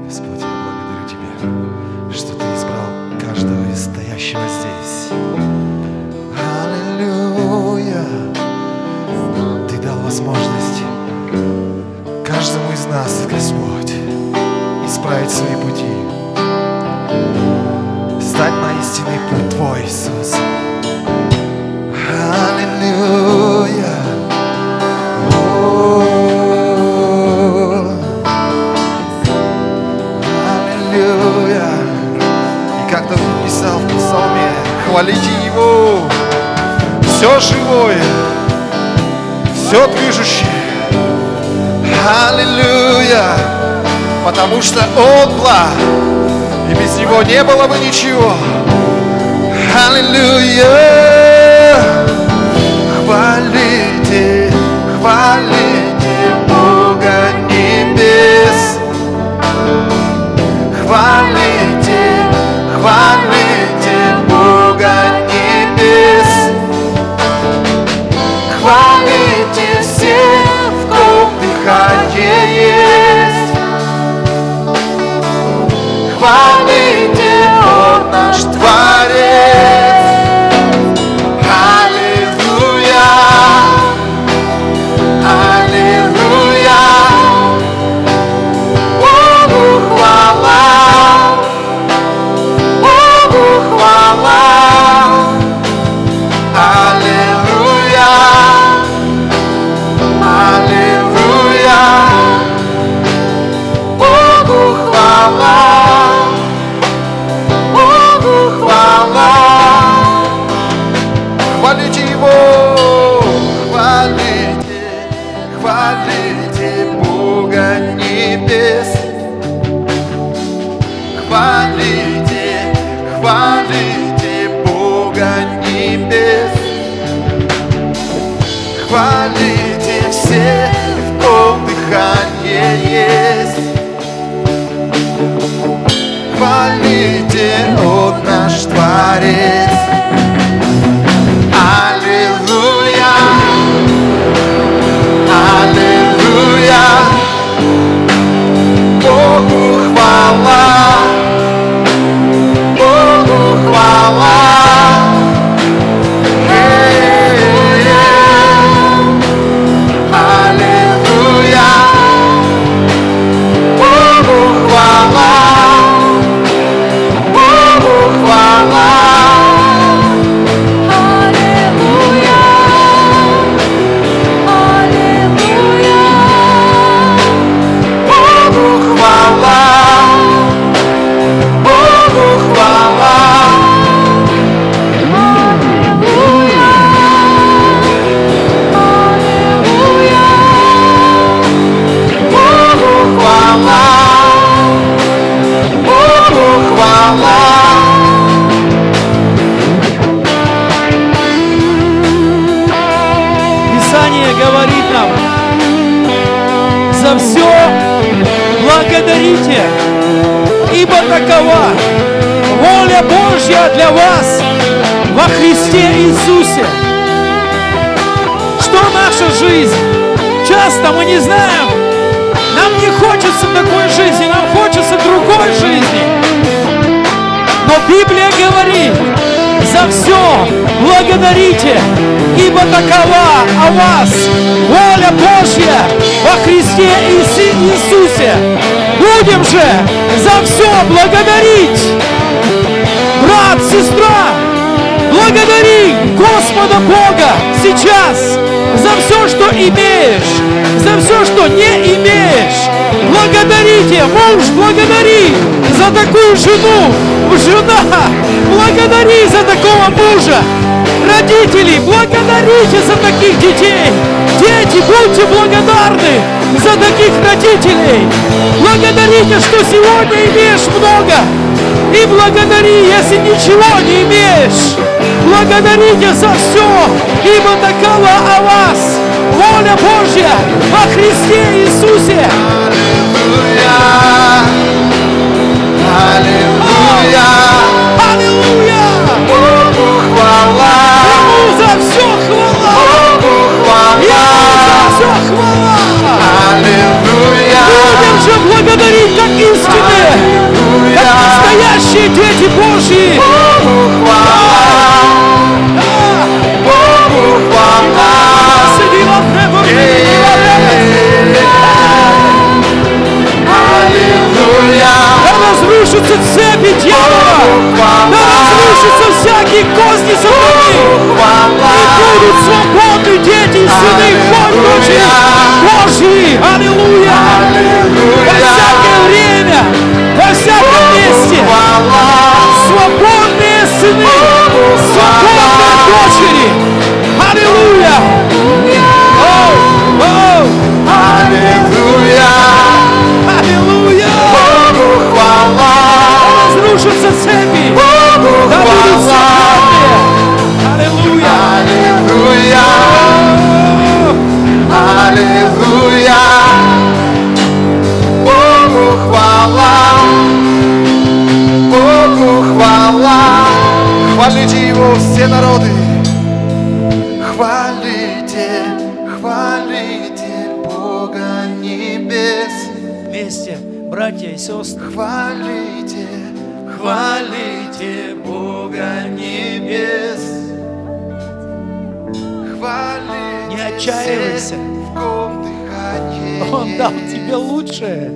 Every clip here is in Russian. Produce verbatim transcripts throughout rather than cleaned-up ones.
Господь, я благодарю Тебя, что Ты избрал каждого из стоящего здесь. Аллилуйя! Ты дал возможность каждому из нас, Господь, исправить свои пути, стать на истинный путь Твой, Иисус. Аллилуйя! Аллилуйя! И как Давид писал в Псалме, хвалите Его, все живое, все движущее. Аллилуйя! Потому что Он благ, и без Него не было бы ничего. Аллилуйя! Хвалите, хвалите Бога небес. Хвалите, хвалите Бога небес. Хвалите всех, в ком дыхание есть. Хвалите, Он наш Творец. Аллилуйя, аллилуйя. Богу хвала, Богу хвала. Аллилуйя, аллилуйя. Богу хвала, Богу хвала. Хвалите Его, хвалите, хвалите Бога небес. Хвалите, хвалите Бога небес. Хвалите все, в ком дыхание есть. Хвалите, Он наш Творец. Аллилуйя, аллилуйя. Богу хвала, Богу хвала. Аллилуйя, Богу хвала, Богу хвала. Аллилуйя, аллилуйя. Богу хвала, Богу хвала. Аллилуйя, аллилуйя. Богу хвала, Богу хвала. Писание говорит нам: за все благодарите, ибо такова воля Божья для вас во Христе Иисусе. Что наша жизнь? Часто мы не знаем, нам не хочется такой жизни, нам хочется другой жизни. Но Библия говорит: за все благодарите, ибо такова о вас воля Божья во Христе Иисусе. Будем же за все благодарить. Брат, сестра, благодари Господа Бога сейчас за все, что имеешь, за все, что не имеешь. Благодарите, муж, благодари за такую жену, жена, благодари за такого мужа. Родители, благодарите за таких детей. Дети, будьте благодарны за таких родителей. Благодарите, что сегодня имеешь много. И благодари, если ничего не имеешь. Благодарите за все, ибо такова о вас воля Божья во Христе Иисусе. Аллилуйя, Аллилуйя! Богу хвала, Ему за все хвала! Богу хвала. Ему за все хвала! Аллилуйя. Будем же благодарить как истинные как настоящие дети Божьи. Богу хвала, Богу хвала. Аллилуйя. Да разрушатся цепи дьявола, да разрушатся всякие козни сатаны, и будут свободны дети и сыны Божьи. Божьи. Аллилуйя. Во всякое время, во всяком месте. Свободные сыны, свободные дочери. Аллилуйя. Оу, оу. Аллилуйя. Аллилуйя. Богу хвала. Разрушатся цепи. Богу Да будут хвала. свободные. Аллилуйя. Аллилуйя. Аллилуйя. Богу хвала. Богу хвала. Хвалите Его все народы. Хвалите, хвалите Бога небес. Вместе, братья и сестры. Хвалите, хвалите Бога небес. Хвалите, Не отчаивайся. в ком дыхание Он дал есть. тебе лучшее.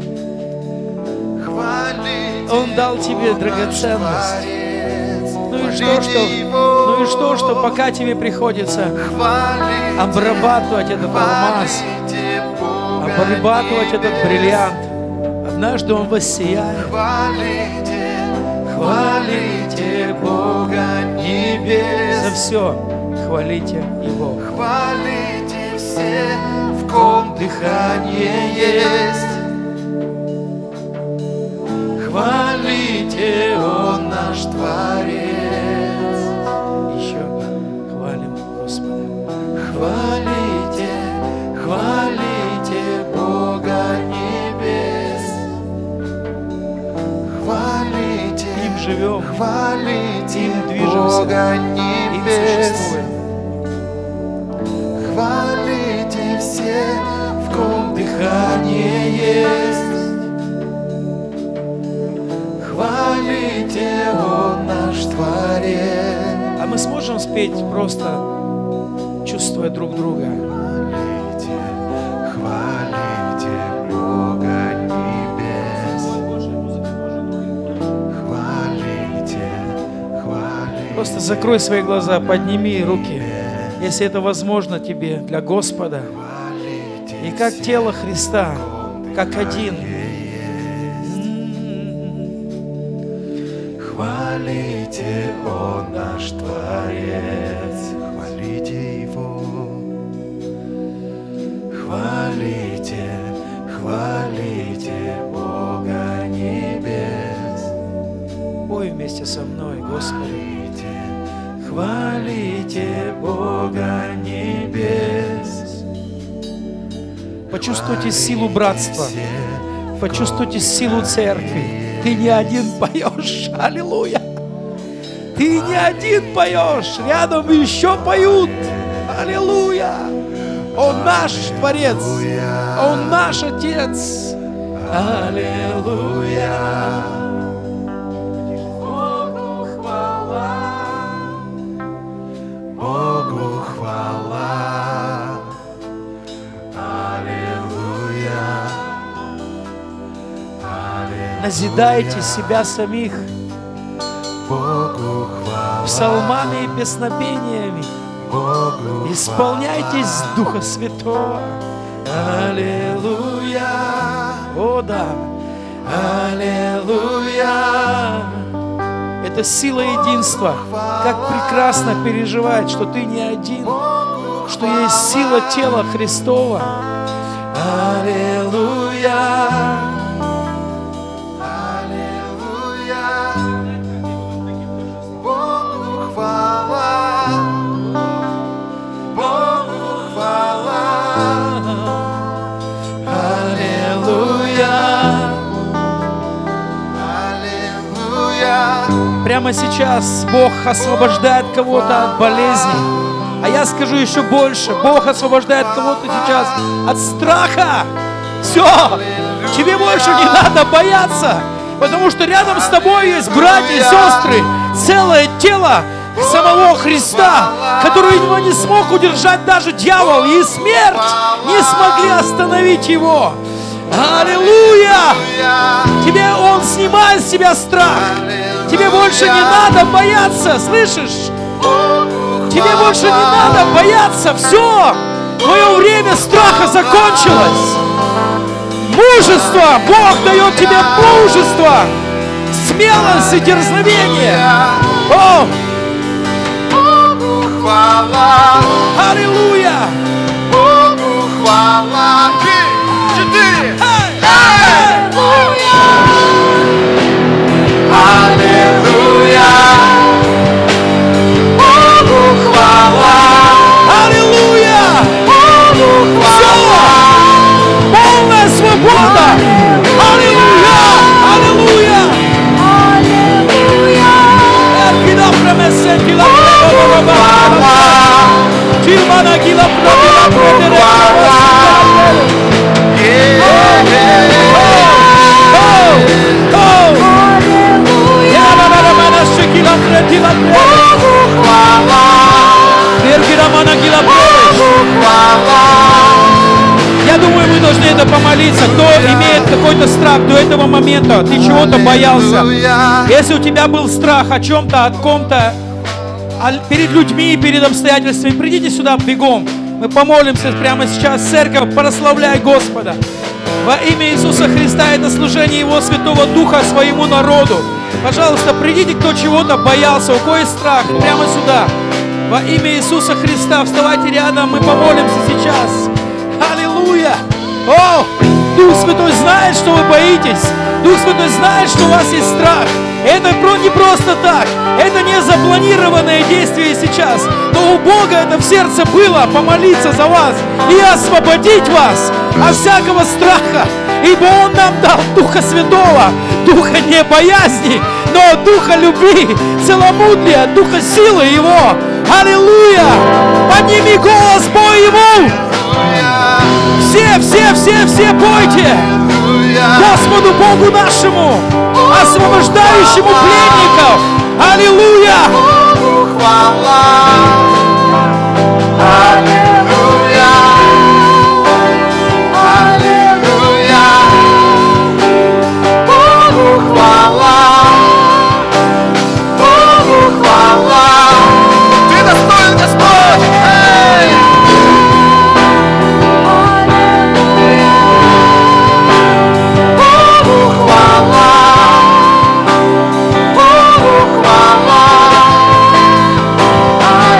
Хвалите, Он дал тебе Он драгоценность. наш Творец. Ну и что, Хвалите что, Его. ну и что, что пока тебе приходится Хвалите, обрабатывать этот алмаз, хвалите Бога обрабатывать этот небес. бриллиант, однажды он воссияет. Хвалите, хвалите Бога небес. За все хвалите Его. Хвалите все, в ком дыхание есть. Хвалите, Он наш Творец. Еще хвалим Господа. Хвалите, хвалите Бога небес. Хвалите, Им живем, хвалите им движемся, Бога им небес. существуем. Хвалите все, в ком дыхание есть. Хвалите, Он наш Творец. А мы сможем спеть просто, чувствуя друг друга? Хвалите, хвалите Бога небес. Хвалите, хвалите. Просто закрой свои глаза, подними руки, если это возможно тебе, для Господа. И как тело Христа, как один. Хвалите, Он наш Творец. Хвалите Его. Хвалите, хвалите Бога небес. Пой вместе со мной, Господи. Хвалите, хвалите Бога небес. Почувствуйте силу братства, почувствуйте силу церкви. Ты не один поешь, аллилуйя. Ты не один поешь, рядом еще поют, аллилуйя. Он наш Творец, Он наш Отец, аллилуйя. Богу хвала, Богу хвала. Аллилуйя. Назидайте себя самих Богу хвала, псалмами и песнопениями. Богу Исполняйтесь Духа Святого. Аллилуйя. О да. Аллилуйя. Это сила единства. Как прекрасно переживать, что ты не один, что есть сила тела Христова. Аллилуйя. Аллилуйя. Богу хвала, Богу хвала. Аллилуйя. Аллилуйя. Прямо сейчас Бог освобождает кого-то от болезней. А я скажу еще больше. Бог освобождает кого-то сейчас от страха. Все. Тебе больше не надо бояться. Потому что рядом с тобой есть братья и сестры, целое тело самого Христа, который его не смог удержать даже дьявол, и смерть не смогли остановить его. Аллилуйя! Тебе Он снимает с себя страх. Тебе больше не надо бояться, слышишь? Тебе больше не надо бояться. Все, твое время страха закончилось. Мужество! Бог дает тебе мужество, смелость и дерзновение. О! Аллилуйя! Богу хвала! Три, четыре! Аллилуйя! Богу хвала! Аллилуйя! Богу Все! хвала! Полная свобода! Аллилуйя! Аллилуйя! Я думаю, мы должны это помолиться. Кто имеет какой-то страх до этого момента, ты чего-то боялся. Если у тебя был страх о чем-то, о ком-то, перед людьми, перед обстоятельствами, придите сюда бегом. Мы помолимся прямо сейчас. Церковь, прославляй Господа. Во имя Иисуса Христа это служение Его Святого Духа своему народу. Пожалуйста, придите, кто чего-то боялся, у кого есть страх, прямо сюда. Во имя Иисуса Христа вставайте рядом, мы помолимся сейчас. Аллилуйя! О, Дух Святой знает, что вы боитесь. Дух Святой знает, что у вас есть страх. Это не просто так. Это не запланированное действие сейчас. Но у Бога это в сердце было помолиться за вас и освободить вас от всякого страха. Ибо Он нам дал Духа Святого, Духа не боязни, но Духа любви, целомудрия, Духа силы Его. Аллилуйя! Подними голос, пой Ему! Все, все, все, все пойте! Господу Богу нашему, освобождающему пленников! Аллилуйя! Ты достоин, Господь! Эй! Богу хвала! Богу хвала!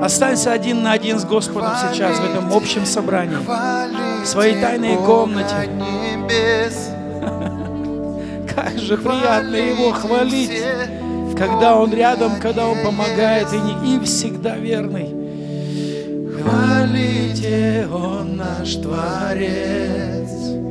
Останься один на один с Господом сейчас в этом общем собрании, в своей тайной комнате. Как же приятно Его хвалить, когда Он рядом, когда Он помогает и, не, и всегда верный. Хвалите, Он наш Творец.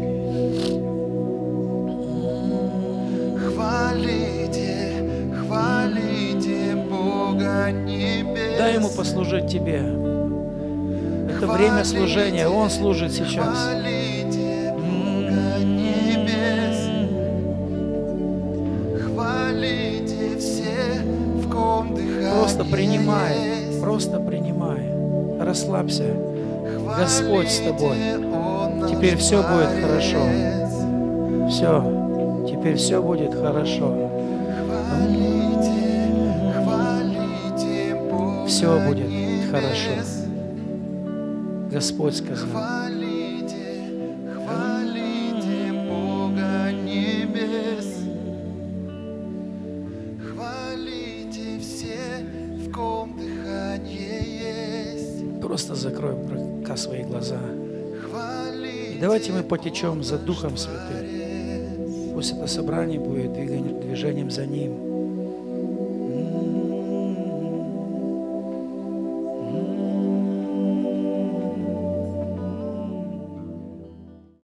Хвалите, хвалите Бога небес. Дай Ему послужить тебе. Это время служения, Он служит сейчас. Хвалите Бога небес. Хвалите все, в ком дыхание Просто принимай, есть. просто принимай. Расслабься. Господь с тобой. Теперь все будет хорошо. Все. Теперь все будет хорошо. Все будет хорошо. Господь сказал. Хвалите, хвалите Бога небес. Хвалите все, в ком дыхание есть. Просто закрой пока свои глаза. Хвалите, И давайте мы потечем за Духом Святым. Пусть это собрание будет движением за Ним.